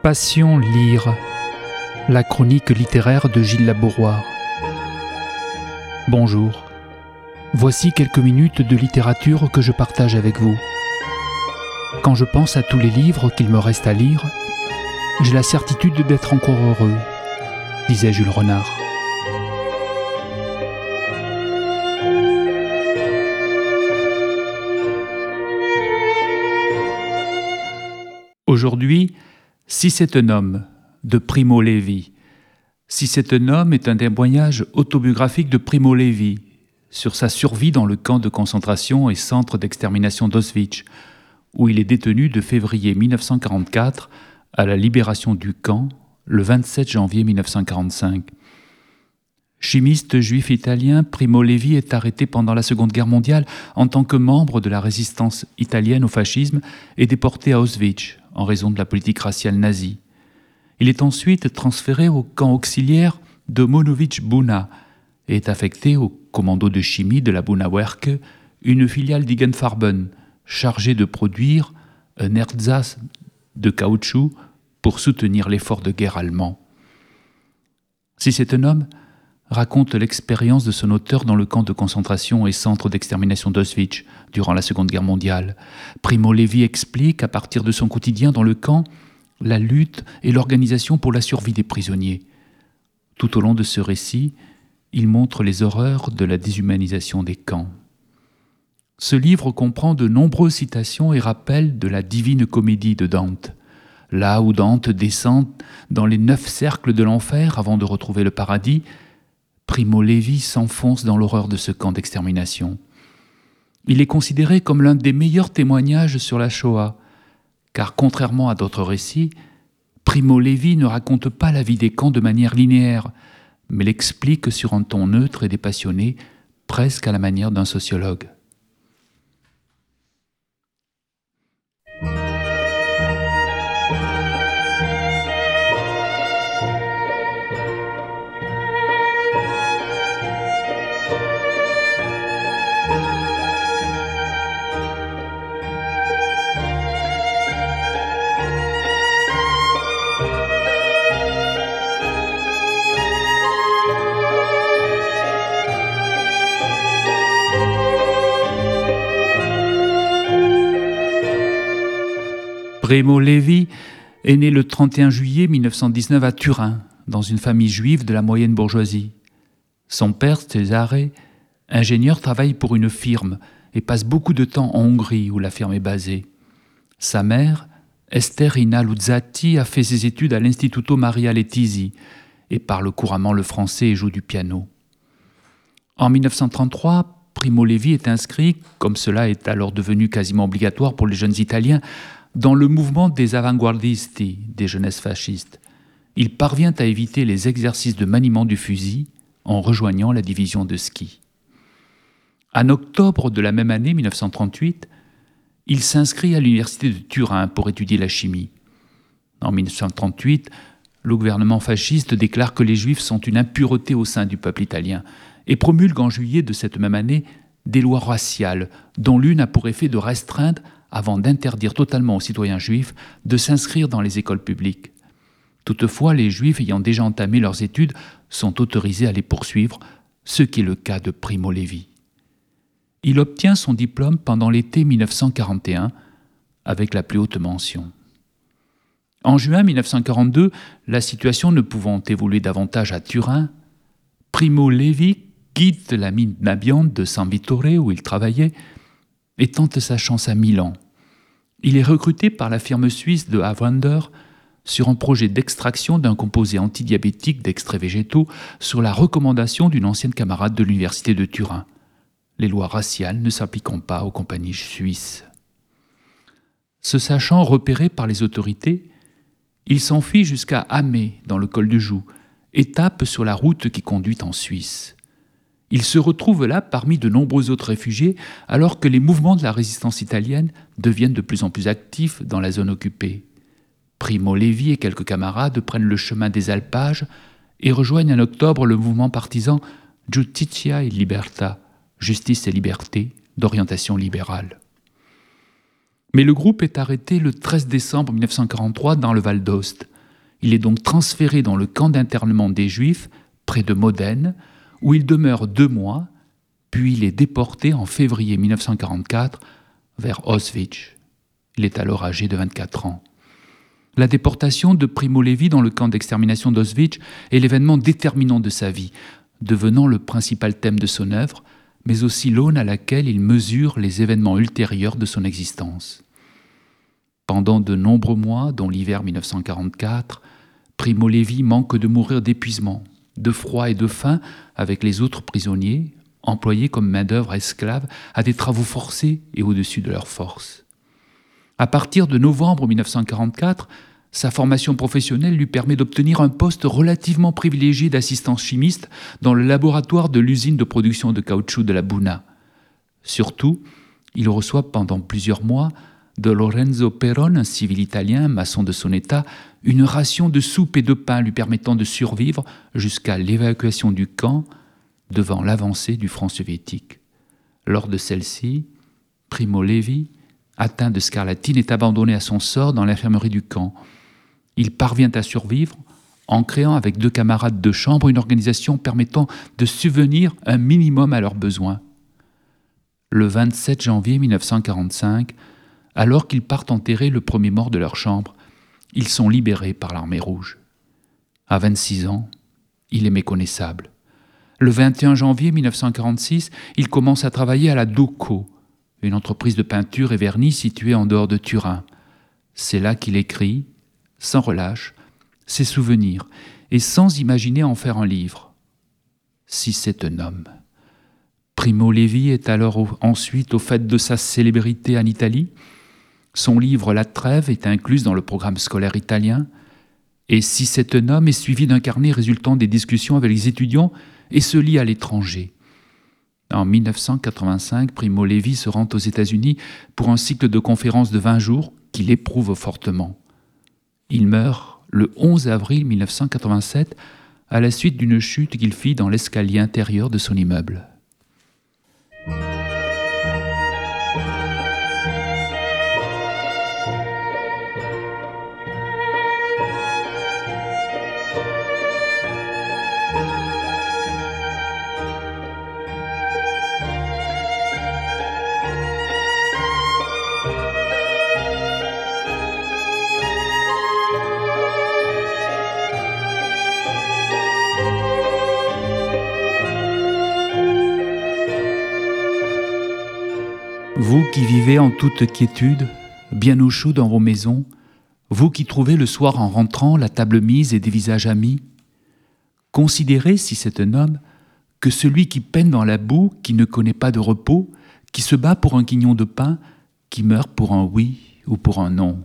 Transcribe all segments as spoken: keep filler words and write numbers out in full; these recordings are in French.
Passion lire, la chronique littéraire de Gilles Labouroire. Bonjour, voici quelques minutes de littérature que je partage avec vous. Quand je pense à tous les livres qu'il me reste à lire, j'ai la certitude d'être encore heureux, disait Jules Renard. Aujourd'hui, Si c'est un homme, de Primo Levi. Si c'est un homme est un témoignage autobiographique de Primo Levi sur sa survie dans le camp de concentration et centre d'extermination d'Auschwitz, où il est détenu de février mille neuf cent quarante-quatre à la libération du camp, le vingt-sept janvier mille neuf cent quarante-cinq. Chimiste juif italien, Primo Levi est arrêté pendant la Seconde Guerre mondiale en tant que membre de la résistance italienne au fascisme et déporté à Auschwitz en raison de la politique raciale nazie. Il est ensuite transféré au camp auxiliaire de Monowitz-Buna et est affecté au commando de chimie de la Buna-Werke, une filiale d'Igenfarben, chargée de produire un ersatz de caoutchouc pour soutenir l'effort de guerre allemand. Si c'est un homme, raconte l'expérience de son auteur dans le camp de concentration et centre d'extermination d'Auschwitz durant la Seconde Guerre mondiale. Primo Levi explique, à partir de son quotidien dans le camp, la lutte et l'organisation pour la survie des prisonniers. Tout au long de ce récit, il montre les horreurs de la déshumanisation des camps. Ce livre comprend de nombreuses citations et rappels de la Divine Comédie de Dante, là où Dante descend dans les neuf cercles de l'enfer avant de retrouver le paradis. Primo Levi s'enfonce dans l'horreur de ce camp d'extermination. Il est considéré comme l'un des meilleurs témoignages sur la Shoah, car contrairement à d'autres récits, Primo Levi ne raconte pas la vie des camps de manière linéaire, mais l'explique sur un ton neutre et dépassionné, presque à la manière d'un sociologue. Primo Levi est né le trente et un juillet mille neuf cent dix-neuf à Turin, dans une famille juive de la moyenne bourgeoisie. Son père, Cesare, ingénieur, travaille pour une firme et passe beaucoup de temps en Hongrie, où la firme est basée. Sa mère, Esterina Luzzati, a fait ses études à l'Istituto Maria Letisi et parle couramment le français et joue du piano. En mille neuf cent trente-trois, Primo Levi est inscrit, comme cela est alors devenu quasiment obligatoire pour les jeunes Italiens, dans le mouvement des avanguardisti, des jeunesses fascistes. Il parvient à éviter les exercices de maniement du fusil en rejoignant la division de ski. En octobre de la même année, mille neuf cent trente-huit, il s'inscrit à l'université de Turin pour étudier la chimie. En mille neuf cent trente-huit, le gouvernement fasciste déclare que les Juifs sont une impureté au sein du peuple italien et promulgue en juillet de cette même année des lois raciales, dont l'une a pour effet de restreindre avant d'interdire totalement aux citoyens juifs de s'inscrire dans les écoles publiques. Toutefois, les Juifs ayant déjà entamé leurs études sont autorisés à les poursuivre, ce qui est le cas de Primo Levi. Il obtient son diplôme pendant l'été mille neuf cent quarante et un, avec la plus haute mention. En juin mille neuf cent quarante-deux, la situation ne pouvant évoluer davantage à Turin, Primo Levi quitte la mine d'amiante de San Vittore où il travaillait et tente sa chance à Milan. Il est recruté par la firme suisse de Avender sur un projet d'extraction d'un composé antidiabétique d'extraits végétaux sur la recommandation d'une ancienne camarade de l'université de Turin, les lois raciales ne s'appliquant pas aux compagnies suisses. Se sachant repéré par les autorités, il s'enfuit jusqu'à Amé, dans le col du Joux, étape sur la route qui conduit en Suisse. Il se retrouve là parmi de nombreux autres réfugiés alors que les mouvements de la résistance italienne deviennent de plus en plus actifs dans la zone occupée. Primo Levi et quelques camarades prennent le chemin des alpages et rejoignent en octobre le mouvement partisan Giustizia e Libertà, Justice et Liberté, d'orientation libérale. Mais le groupe est arrêté le treize décembre mille neuf cent quarante-trois dans le Val d'Aoste, Il est donc transféré dans le camp d'internement des Juifs, près de Modène, où il demeure deux mois, puis il est déporté en février mille neuf cent quarante-quatre vers Auschwitz. Il est alors âgé de vingt-quatre ans. La déportation de Primo Levi dans le camp d'extermination d'Auschwitz est l'événement déterminant de sa vie, devenant le principal thème de son œuvre, mais aussi l'aune à laquelle il mesure les événements ultérieurs de son existence. Pendant de nombreux mois, dont l'hiver mille neuf cent quarante-quatre, Primo Levi manque de mourir d'épuisement, de froid et de faim avec les autres prisonniers, employés comme main-d'œuvre esclave à des travaux forcés et au-dessus de leurs forces. À partir de novembre mille neuf cent quarante-quatre, sa formation professionnelle lui permet d'obtenir un poste relativement privilégié d'assistant chimiste dans le laboratoire de l'usine de production de caoutchouc de la Buna. Surtout, il reçoit pendant plusieurs mois de Lorenzo Peron, un civil italien, maçon de son état, une ration de soupe et de pain lui permettant de survivre jusqu'à l'évacuation du camp devant l'avancée du front soviétique. Lors de celle-ci, Primo Levi, atteint de scarlatine, est abandonné à son sort dans l'infirmerie du camp. Il parvient à survivre en créant avec deux camarades de chambre une organisation permettant de subvenir un minimum à leurs besoins. Le vingt-sept janvier mille neuf cent quarante-cinq, alors qu'ils partent enterrer le premier mort de leur chambre, ils sont libérés par l'armée rouge. À vingt-six ans, il est méconnaissable. Le vingt et un janvier mille neuf cent quarante-six, il commence à travailler à la Doco, une entreprise de peinture et vernis située en dehors de Turin. C'est là qu'il écrit, sans relâche, ses souvenirs, et sans imaginer en faire un livre. Si c'est un homme. Primo Levi est alors au, ensuite au fait de sa célébrité en Italie. Son livre La Trêve est inclus dans le programme scolaire italien. Et Si c'est un homme est suivi d'un carnet résultant des discussions avec les étudiants et se lit à l'étranger. En mille neuf cent quatre-vingt-cinq, Primo Levi se rend aux États-Unis pour un cycle de conférences de vingt jours qu'il éprouve fortement. Il meurt le onze avril mille neuf cent quatre-vingt-sept à la suite d'une chute qu'il fit dans l'escalier intérieur de son immeuble. Vous qui vivez en toute quiétude, bien au chaud dans vos maisons, vous qui trouvez le soir en rentrant la table mise et des visages amis, considérez, si c'est un homme, que celui qui peine dans la boue, qui ne connaît pas de repos, qui se bat pour un quignon de pain, qui meurt pour un oui ou pour un non.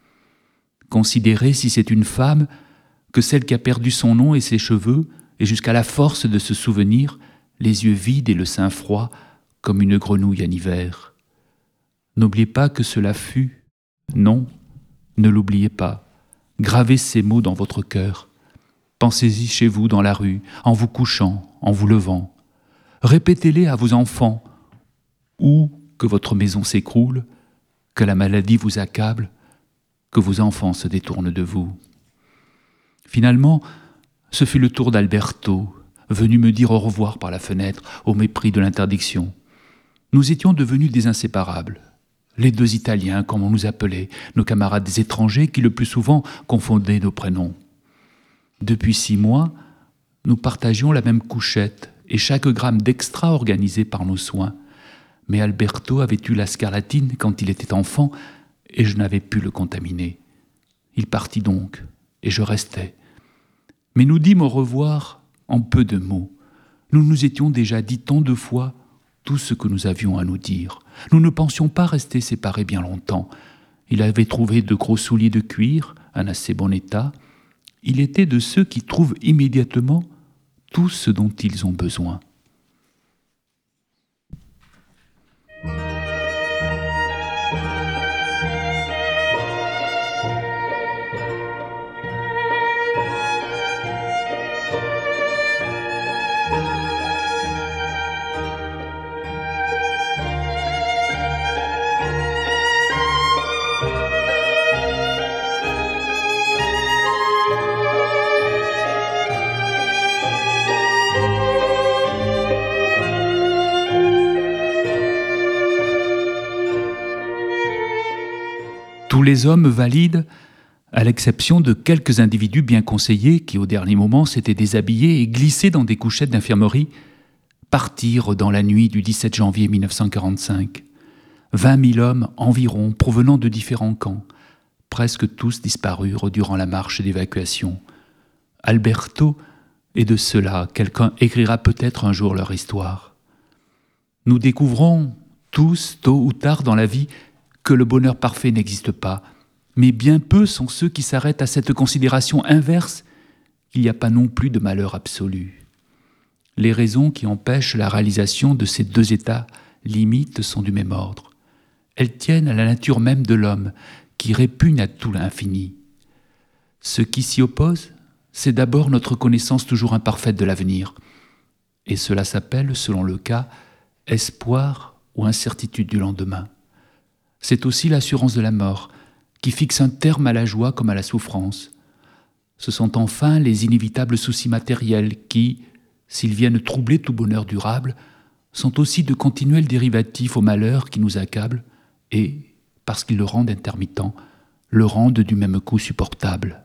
Considérez, si c'est une femme, que celle qui a perdu son nom et ses cheveux, et jusqu'à la force de se souvenir, les yeux vides et le sein froid, comme une grenouille en hiver. N'oubliez pas que cela fut. Non, ne l'oubliez pas. Gravez ces mots dans votre cœur. Pensez-y chez vous dans la rue, en vous couchant, en vous levant. Répétez-les à vos enfants. Ou que votre maison s'écroule, que la maladie vous accable, que vos enfants se détournent de vous. Finalement, ce fut le tour d'Alberto, venu me dire au revoir par la fenêtre, au mépris de l'interdiction. Nous étions devenus des inséparables. Les deux Italiens, comme on nous appelait, nos camarades des étrangers qui le plus souvent confondaient nos prénoms. Depuis six mois, nous partagions la même couchette et chaque gramme d'extra organisé par nos soins. Mais Alberto avait eu la scarlatine quand il était enfant et je n'avais pu le contaminer. Il partit donc et je restais. Mais nous dîmes au revoir en peu de mots. Nous nous étions déjà dit tant de fois tout ce que nous avions à nous dire. Nous ne pensions pas rester séparés bien longtemps. Il avait trouvé de gros souliers de cuir, en assez bon état. Il était de ceux qui trouvent immédiatement tout ce dont ils ont besoin. Tous les hommes valides, à l'exception de quelques individus bien conseillés qui, au dernier moment, s'étaient déshabillés et glissés dans des couchettes d'infirmerie, partirent dans la nuit du dix-sept janvier mille neuf cent quarante-cinq. Vingt mille hommes environ, provenant de différents camps. Presque tous disparurent durant la marche d'évacuation. Alberto est de ceux-là. Quelqu'un écrira peut-être un jour leur histoire. Nous découvrons tous, tôt ou tard dans la vie, que le bonheur parfait n'existe pas. Mais bien peu sont ceux qui s'arrêtent à cette considération inverse qu'il n'y a pas non plus de malheur absolu. Les raisons qui empêchent la réalisation de ces deux états limites sont du même ordre. Elles tiennent à la nature même de l'homme, qui répugne à tout l'infini. Ce qui s'y oppose, c'est d'abord notre connaissance toujours imparfaite de l'avenir. Et cela s'appelle, selon le cas, espoir ou incertitude du lendemain. C'est aussi l'assurance de la mort, qui fixe un terme à la joie comme à la souffrance. Ce sont enfin les inévitables soucis matériels qui, s'ils viennent troubler tout bonheur durable, sont aussi de continuels dérivatifs au malheur qui nous accable et, parce qu'ils le rendent intermittent, le rendent du même coup supportable.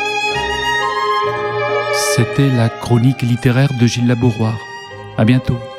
C'était la chronique littéraire de Gilles Labouroire. À bientôt.